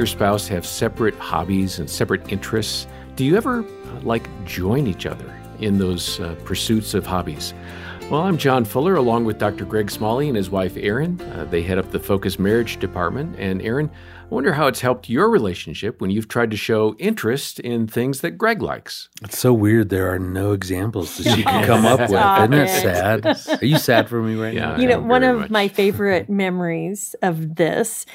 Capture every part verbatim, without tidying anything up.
your spouse have separate hobbies and separate interests, do you ever, uh, like, join each other in those uh, pursuits of hobbies? Well, I'm John Fuller, along with Doctor Greg Smalley and his wife, Erin. Uh, they head up the Focus Marriage Department. And Erin, I wonder how it's helped your relationship when you've tried to show interest in things that Greg likes. It's so weird. There are no examples that you can come up with. Isn't it sad? Are you sad for me right Yeah, now? You know, one of much. my favorite memories of this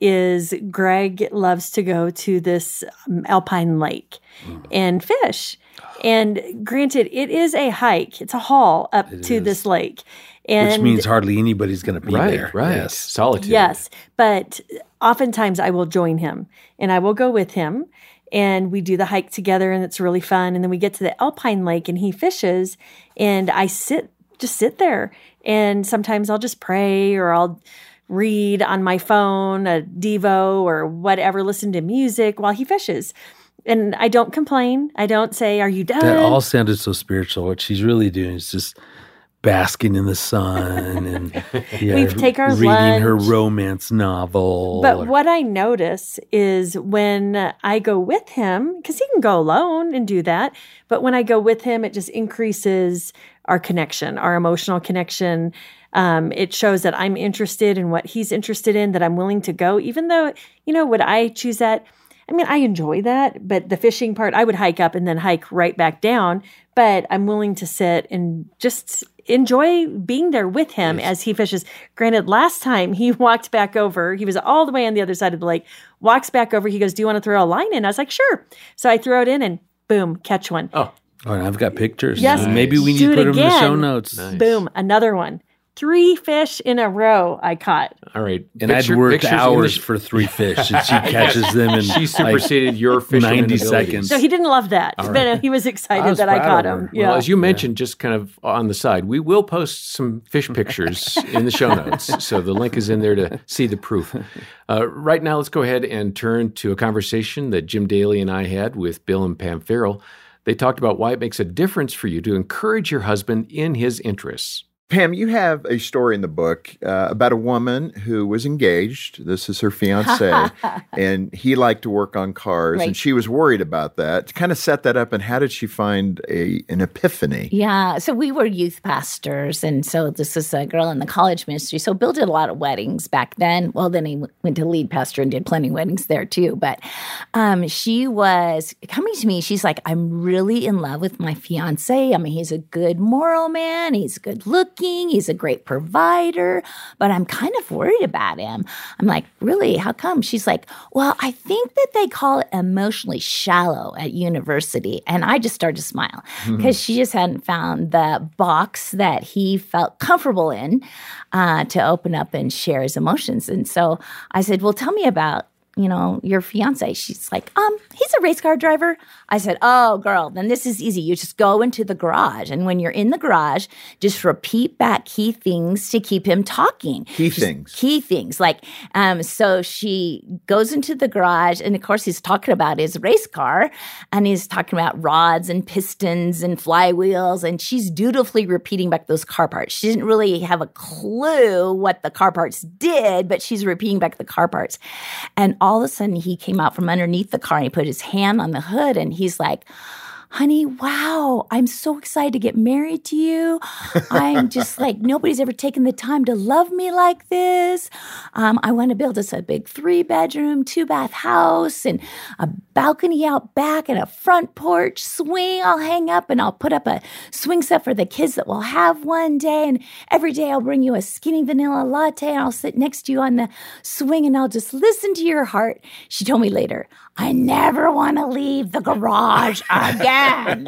is Greg loves to go to this um, alpine lake mm. and fish. And granted, it is a hike. It's a haul up it to is. this lake. And which means hardly anybody's going to be right, there. Right, Yes. Solitude. Yes, but oftentimes I will join him and I will go with him and we do the hike together and it's really fun. And then we get to the alpine lake and he fishes and I sit, just sit there. And sometimes I'll just pray or I'll read on my phone, a Devo or whatever, listen to music while he fishes. And I don't complain. I don't say, "Are you done?" That all sounded so spiritual. What she's really doing is just basking in the sun and yeah, we take our reading lunch. her romance novel. But or, what I notice is when I go with him, because he can go alone and do that, but when I go with him, it just increases our connection, our emotional connection. Um, it shows that I'm interested in what he's interested in, that I'm willing to go, even though, you know, would I choose that? I mean, I enjoy that, but the fishing part, I would hike up and then hike right back down, but I'm willing to sit and just enjoy being there with him yes. as he fishes. Granted, last time he walked back over, he was all the way on the other side of the lake, walks back over, he goes, "Do you want to throw a line in?" I was like, "Sure." So I throw it in and boom, catch one. Oh, oh and I've got pictures. Yes. Nice. Maybe we need Do to put it them in the show again. notes. Nice. Boom, another one. Three fish in a row I caught. All right. And Picture- I'd worked pictures in the hours sh- for three fish, and she catches them in She superseded like your fisherman ninety abilities. seconds. So he didn't love that, All but right. uh, he was excited I was that I proud caught of him. her. Yeah. Well, as you mentioned, just kind of on the side, we will post some fish pictures in the show notes. So the link is in there to see the proof. Uh, right now, let's go ahead and turn to a conversation that Jim Daly and I had with Bill and Pam Farrell. They talked about why it makes a difference for you to encourage your husband in his interests. Pam, you have a story in the book uh, about a woman who was engaged. This is her fiancé, and he liked to work on cars, Right. and she was worried about that. To kind of set that up, and how did she find a an epiphany? Yeah, so we were youth pastors, and so this is a girl in the college ministry. So Bill did a lot of weddings back then. Well, then he w- went to lead pastor and did plenty of weddings there too. But um, she was coming to me. She's like, "I'm really in love with my fiancé. I mean, he's a good moral man. He's good looking. He's a great provider, but I'm kind of worried about him." I'm like, "Really? How come?" She's like, "Well, I think that they call it emotionally shallow at university." And I just started to smile because she just hadn't found the box that he felt comfortable in uh, to open up and share his emotions. And so I said, "Well, tell me about, you know, your fiance." She's like, um, "He's a race car driver." I said, "Oh, girl, then this is easy. You just go into the garage. And when you're in the garage, just repeat back key things to keep him talking." Key Just things. Key things. Like, um, so she goes into the garage, and of course, he's talking about his race car, and he's talking about rods and pistons and flywheels, and she's dutifully repeating back those car parts. She didn't really have a clue what the car parts did, but she's repeating back the car parts. And all of a sudden, he came out from underneath the car and he put his hand on the hood and he's like, "Honey, wow, I'm so excited to get married to you. I'm just like, nobody's ever taken the time to love me like this. Um, I want to build us a big three-bedroom, two-bath house and a balcony out back and a front porch swing I'll hang up, and I'll put up a swing set for the kids that we'll have one day. And every day I'll bring you a skinny vanilla latte and I'll sit next to you on the swing and I'll just listen to your heart." She told me later, "I never want to leave the garage again."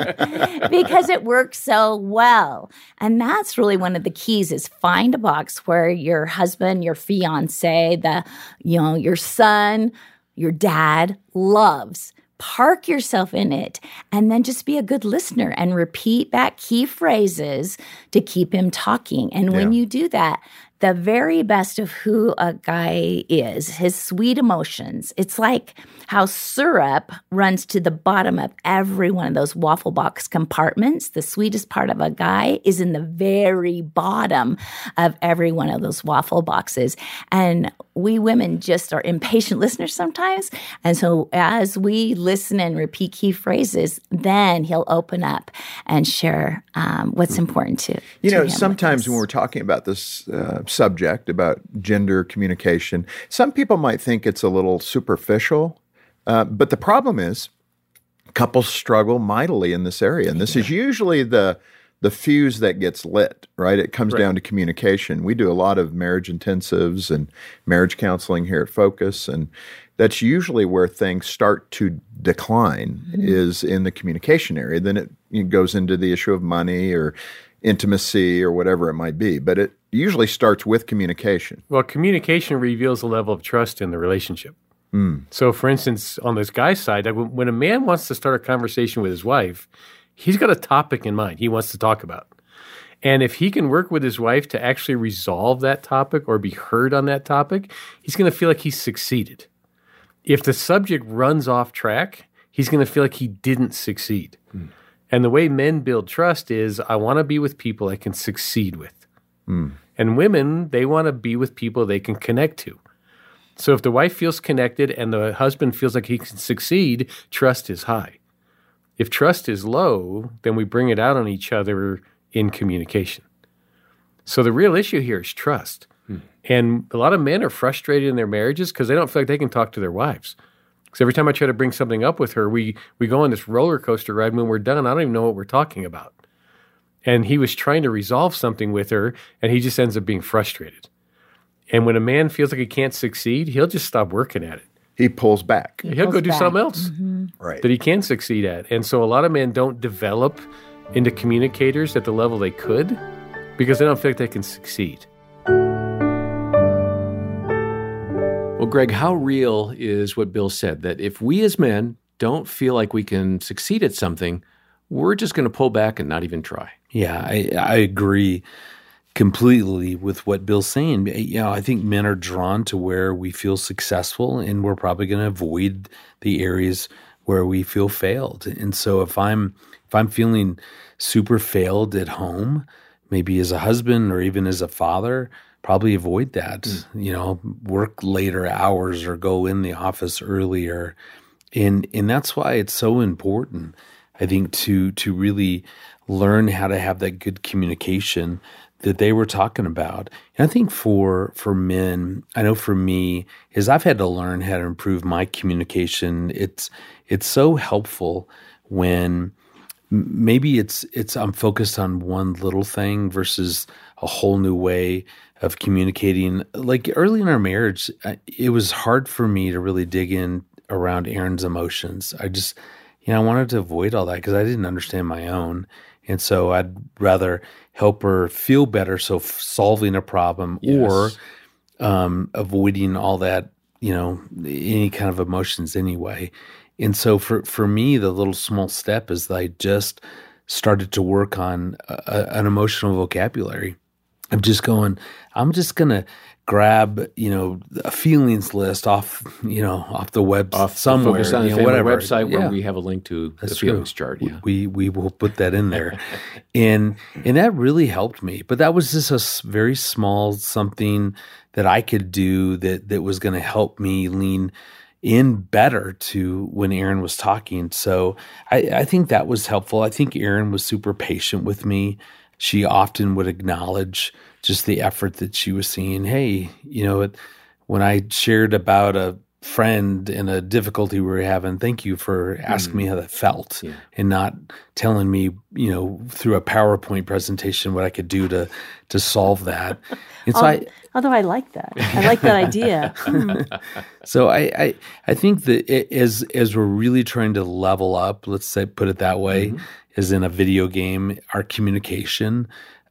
Because it works so well. And that's really one of the keys, is find a box where your husband, your fiance, the, you know, your son, your dad loves. Park yourself in it, and then just be a good listener and repeat back key phrases to keep him talking. And when Yeah. you do that, the very best of who a guy is, his sweet emotions. It's like how syrup runs to the bottom of every one of those waffle box compartments. The sweetest part of a guy is in the very bottom of every one of those waffle boxes. And we women just are impatient listeners sometimes. And so as we listen and repeat key phrases, then he'll open up and share um, what's important to You to know, him sometimes with when we're talking about this uh, subject, about gender communication, some people might think it's a little superficial. Uh, but the problem is couples struggle mightily in this area. And this is usually the the fuse that gets lit, right? It comes Right. down to communication. We do a lot of marriage intensives and marriage counseling here at Focus, and that's usually where things start to decline is in the communication area. Then it, it goes into the issue of money or intimacy or whatever it might be. But it usually starts with communication. Well, communication reveals a level of trust in the relationship. So, for instance, on this guy's side, like, when a man wants to start a conversation with his wife, he's got a topic in mind he wants to talk about. And if he can work with his wife to actually resolve that topic or be heard on that topic, he's going to feel like he's succeeded. If the subject runs off track, he's going to feel like he didn't succeed. Mm. And the way men build trust is, I want to be with people I can succeed with. Mm. And women, they want to be with people they can connect to. So if the wife feels connected and the husband feels like he can succeed, trust is high. If trust is low, then we bring it out on each other in communication. So the real issue here is trust. Hmm. And a lot of men are frustrated in their marriages because they don't feel like they can talk to their wives. Because every time I try to bring something up with her, we we go on this roller coaster ride. When we're done, I don't even know what we're talking about. And he was trying to resolve something with her, and he just ends up being frustrated. And when a man feels like he can't succeed, he'll just stop working at it. He pulls back. He'll pulls go do back. something else Mm-hmm. Right. that he can succeed at. And so a lot of men don't develop into communicators at the level they could because they don't feel like they can succeed. Well, Greg, how real is what Bill said, that if we as men don't feel like we can succeed at something, we're just going to pull back and not even try? Yeah, I, I agree completely with what Bill's saying. You know, I think men are drawn to where we feel successful, and we're probably going to avoid the areas where we feel failed. And so if I'm if I'm feeling super failed at home, maybe as a husband or even as a father, probably avoid that. Mm. You know, work later hours or go in the office earlier. And and that's why it's so important, I think, to to really learn how to have that good communication that they were talking about. And I think for for men, I know for me, is I've had to learn how to improve my communication. It's it's so helpful when maybe it's it's I'm focused on one little thing versus a whole new way of communicating. Like early in our marriage, it was hard for me to really dig in around Erin's emotions. I just, you know, I wanted to avoid all that because I didn't understand my own. And so I'd rather help her feel better, so f- solving a problem Yes. or um, avoiding all that, you know, any kind of emotions anyway. And so for, for me, the little small step is that I just started to work on a, an emotional vocabulary. I'm just going, I'm just going to grab, you know, a feelings list off, you know, off the web Off somewhere, Focus on the you know, Family whatever. website where Yeah. we have a link to That's the true. feelings chart. Yeah. We we will put that in there, and and that really helped me. But that was just a s- very small something that I could do that that was going to help me lean in better to when Erin was talking. So I, I think that was helpful. I think Erin was super patient with me. She often would acknowledge just the effort that she was seeing. Hey, you know, it, when I shared about a friend and a difficulty we were having, thank you for asking mm. me how that felt Yeah. and not telling me, you know, through a PowerPoint presentation what I could do to to solve that. And so Al- I Although I like that. I like that idea. Mm. so I, I I think that it, as as we're really trying to level up, let's say put it that way, mm-hmm. as in a video game, our communication,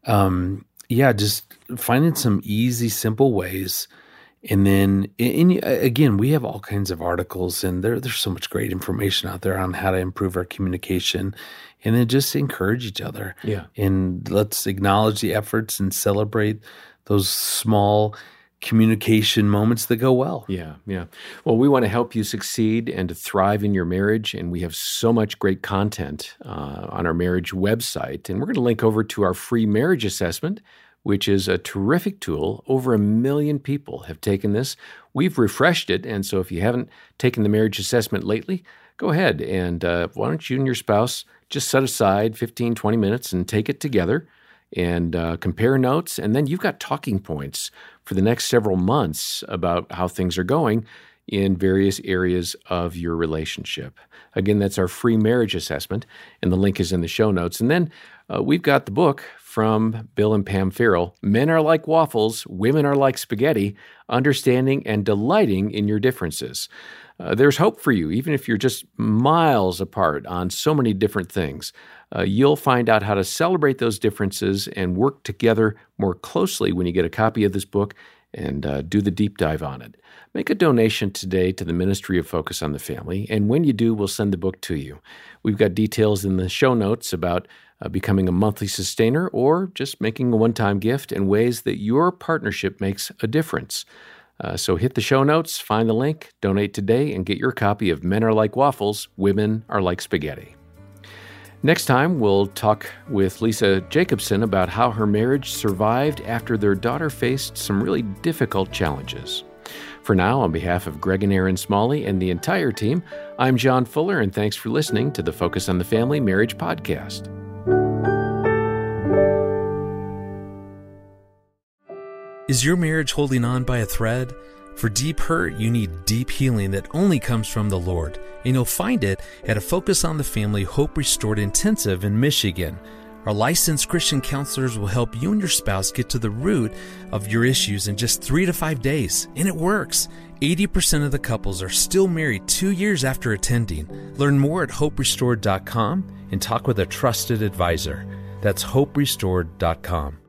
um, yeah, just finding some easy, simple ways. And then, and again, we have all kinds of articles, and there, there's so much great information out there on how to improve our communication. And then just encourage each other. Yeah. And let's acknowledge the efforts and celebrate those small communication moments that go well. Yeah, yeah. Well, we want to help you succeed and to thrive in your marriage, and we have so much great content uh, on our marriage website. And we're going to link over to our free marriage assessment, which is a terrific tool. Over a million people have taken this. We've refreshed it, and so if you haven't taken the marriage assessment lately, go ahead and uh, why don't you and your spouse just set aside fifteen, twenty minutes and take it together and uh, compare notes, and then you've got talking points for the next several months about how things are going in various areas of your relationship. Again, that's our free marriage assessment, and the link is in the show notes. And then uh, we've got the book from Bill and Pam Farrell, Men Are Like Waffles, Women Are Like Spaghetti, Understanding and Delighting in Your Differences. Uh, there's hope for you, even if you're just miles apart on so many different things. Uh, you'll find out how to celebrate those differences and work together more closely when you get a copy of this book and uh, do the deep dive on it. Make a donation today to the Ministry of Focus on the Family, and when you do, we'll send the book to you. We've got details in the show notes about uh, becoming a monthly sustainer or just making a one-time gift and ways that your partnership makes a difference. Uh, so hit the show notes, find the link, donate today, and get your copy of Men Are Like Waffles, Women Are Like Spaghetti. Next time, we'll talk with Lisa Jacobson about how her marriage survived after their daughter faced some really difficult challenges. For now, on behalf of Greg and Erin Smalley and the entire team, I'm John Fuller, and thanks for listening to the Focus on the Family Marriage Podcast. Is your marriage holding on by a thread? For deep hurt, you need deep healing that only comes from the Lord, and you'll find it at a Focus on the Family Hope Restored Intensive in Michigan. Our licensed Christian counselors will help you and your spouse get to the root of your issues in just three to five days, and it works. eighty percent of the couples are still married two years after attending. Learn more at hope restored dot com and talk with a trusted advisor. That's hope restored dot com.